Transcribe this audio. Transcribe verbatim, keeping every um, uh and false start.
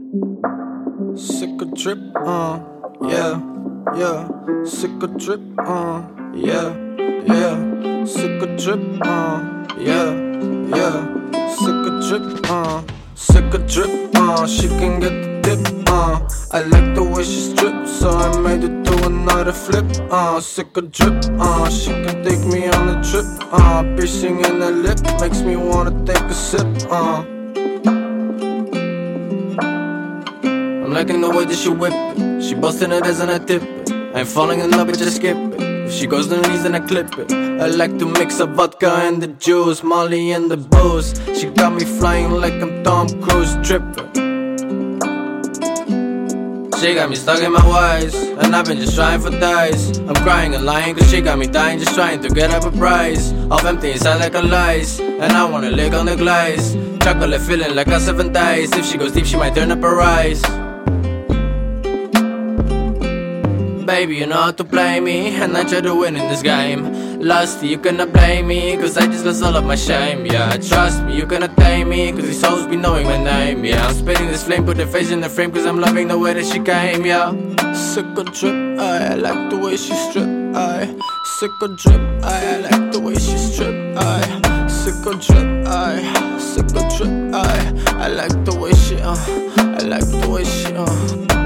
Sick of drip, uh, yeah, yeah. Sick of drip, uh, yeah, yeah. Sick of drip, uh, yeah, yeah. Sick of drip, uh, sick of drip, uh. She can get the dip, uh. I like the way she strips, so I made her do another flip, uh. Sick of drip, uh. She can take me on a trip, uh. Piercing in her lip makes me wanna take a sip, uh. I'm liking the way that she whip it. She bustin' it as and I tip it. I ain't falling in love, but just skip it. If she goes to the knees, then I clip it. I like to mix up vodka and the juice, Molly and the booze. She got me flying like I'm Tom Cruise trippin'. She got me stuck in my ways, and I've been just trying for days. I'm crying and lying cause she got me dying, just trying to get up a price. Off empty inside like a lice, and I wanna lick on the glaze. Chocolate feeling like a seven days. If she goes deep, she might turn up her eyes. Baby, you know how to play me, and I try to win in this game. Lost, you cannot blame me, cause I just lost all of my shame. Yeah, trust me, you cannot tame me, cause these souls be knowing my name. Yeah, I'm spitting this flame, put her face in the frame, cause I'm loving the way that she came. Yeah, sick of drip, I like the way she strip. I sick of drip, I like the way she strip. I sick of drip, I sick of drip. I I like the way she uh, I like the way she uh.